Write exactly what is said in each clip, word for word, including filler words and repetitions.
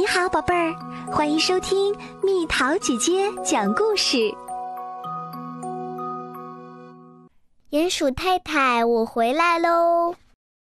你好，宝贝儿，欢迎收听蜜桃姐姐讲故事。 鼹鼠太太，我回来喽！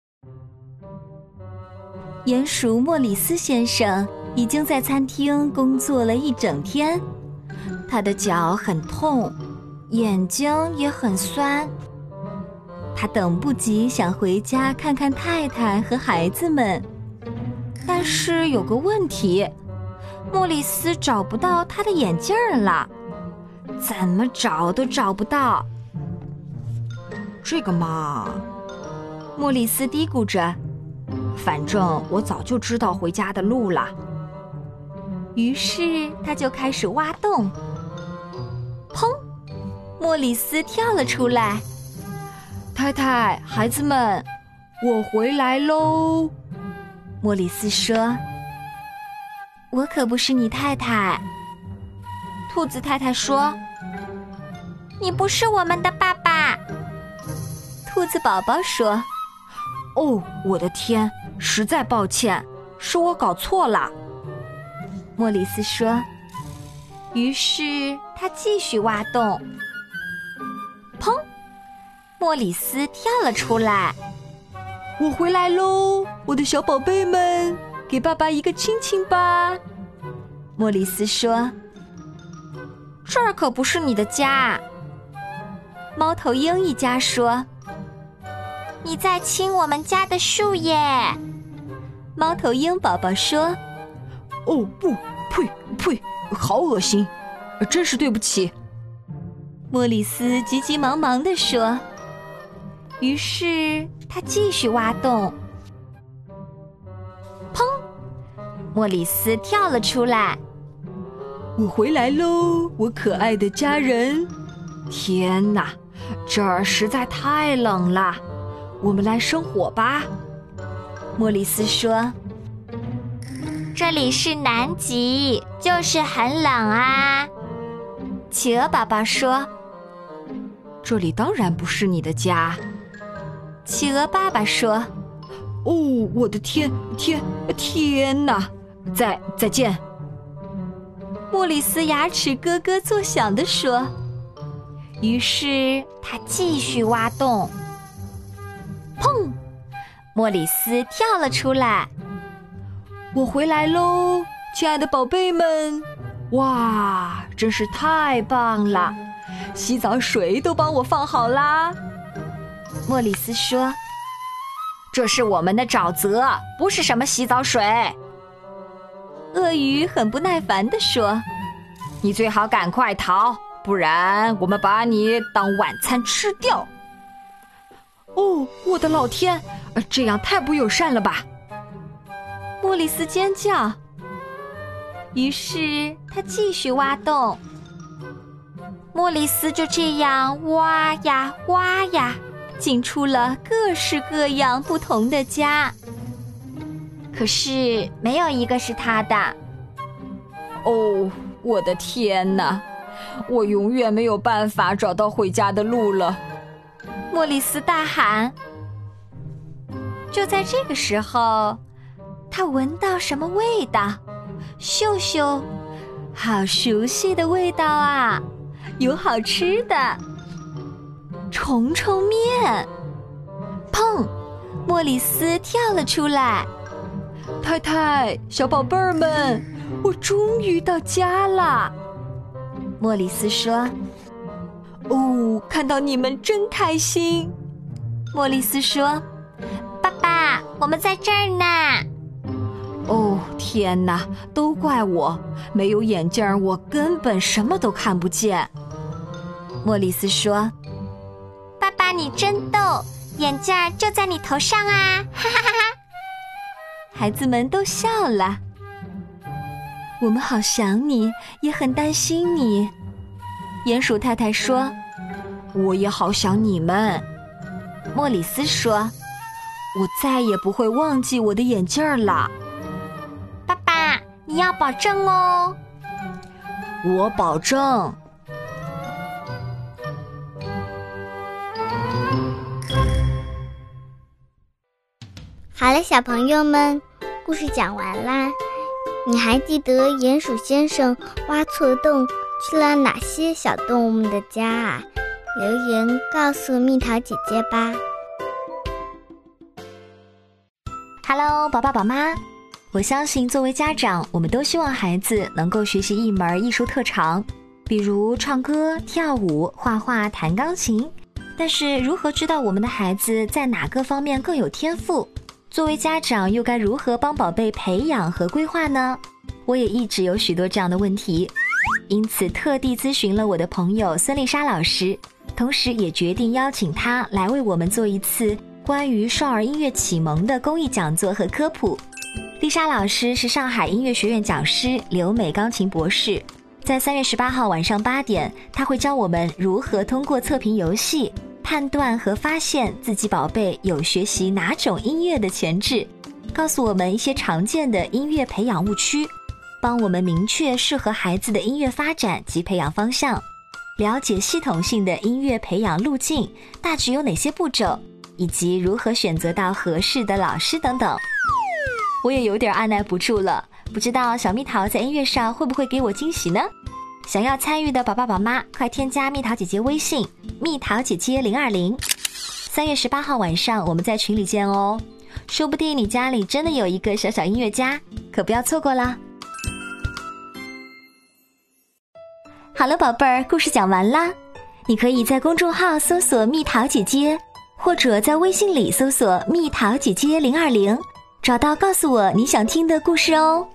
鼹鼠莫里斯先生已经在餐厅工作了一整天，他的脚很痛，眼睛也很酸。他等不及想回家看看太太和孩子们，但是有个问题，莫里斯找不到他的眼镜了，怎么找都找不到。 这个嘛， 莫里斯嘀咕着， 反正我早就知道回家的路了。 于是他就开始挖洞。砰！莫里斯跳了出来。 太太，孩子们，我回来喽！ 莫里斯说：“我可不是你太太。”兔子太太说：“ 你不是我们的爸爸。” 兔子宝宝说：“ 哦，我的天，实在抱歉，是我搞错了。” 莫里斯说。于是他继续挖洞。砰！莫里斯跳了出来。 我回来喽，我的小宝贝们，给爸爸一个亲亲吧。 莫里斯说：“ 这儿可不是你的家。” 猫头鹰一家说：“ 你在亲我们家的树耶。” 猫头鹰宝宝说：“ 哦不，呸呸，好恶心，真是对不起。” 莫里斯急急忙忙地说。于是他继续挖洞。砰！莫里斯跳了出来。 我回来喽，我可爱的家人。天哪，这儿实在太冷了，我们来生火吧。 莫里斯说。 这里是南极，就是很冷啊。 企鹅宝宝说。 这里当然不是你的家。 企鹅爸爸说：“ 哦，我的天天天哪！再再见。” 莫里斯牙齿咯咯作响地说。于是他继续挖洞。砰！莫里斯跳了出来。 我回来喽，亲爱的宝贝们！哇，真是太棒了！洗澡水都帮我放好啦。 莫里斯说：“ 这是我们的沼泽，不是什么洗澡水。” 鳄鱼很不耐烦地说：“ 你最好赶快逃，不然我们把你当晚餐吃掉。”哦，我的老天，这样太不友善了吧！ 莫里斯尖叫。于是他继续挖洞。 莫里斯就这样挖呀挖呀， 进出了各式各样不同的家， 可是没有一个是他的。 哦，我的天哪，我永远没有办法找到回家的路了。 莫里斯大喊。就在这个时候，他闻到什么味道？嗅嗅，好熟悉的味道啊！有好吃的虫虫面。砰！莫里斯跳了出来。 太太，小宝贝儿们，我终于到家了。 莫里斯说。 哦，看到你们真开心。 莫里斯说。 爸爸，我们在这儿呢。 哦，天哪，都怪我，没有眼镜我根本什么都看不见。 莫里斯说。 爸爸你真逗，眼镜就在你头上啊，哈哈哈哈！ 孩子们都笑了。我们好想你，也很担心你。鼹鼠太太说。 我也好想你们。 莫里斯说。我再也不会忘记我的眼镜了。 爸爸，你要保证哦。 我保证。 好了，小朋友们，故事讲完啦。 你还记得鼹鼠先生挖错洞去了哪些小动物们的家啊？留言告诉蜜桃姐姐吧。 Hello， 宝爸宝妈，我相信作为家长，我们都希望孩子能够学习一门艺术特长，比如唱歌、跳舞、画画、弹钢琴。但是如何知道我们的孩子在哪个方面更有天赋？作为家长又该如何帮宝贝培养和规划呢？我也一直有许多这样的问题，因此特地咨询了我的朋友孙丽莎老师，同时也决定邀请她来为我们做一次关于少儿音乐启蒙的公益讲座和科普。丽莎老师是上海音乐学院讲师，留美钢琴博士。在三月十八号晚上八点，她会教我们如何通过测评游戏判断和发现自己宝贝有学习哪种音乐的潜质，告诉我们一些常见的音乐培养误区，帮我们明确适合孩子的音乐发展及培养方向，了解系统性的音乐培养路径大致有哪些步骤，以及如何选择到合适的老师等等。我也有点按耐不住了，不知道小蜜桃在音乐上会不会给我惊喜呢？想要参与的宝爸宝妈，快添加蜜桃姐姐微信蜜桃姐姐零二零。三月十八号晚上我们在群里见哦，说不定你家里真的有一个小小音乐家，可不要错过啦。好了宝贝儿，故事讲完啦，你可以在公众号搜索蜜桃姐姐，或者在微信里搜索蜜桃姐姐零二零，找到告诉我你想听的故事哦。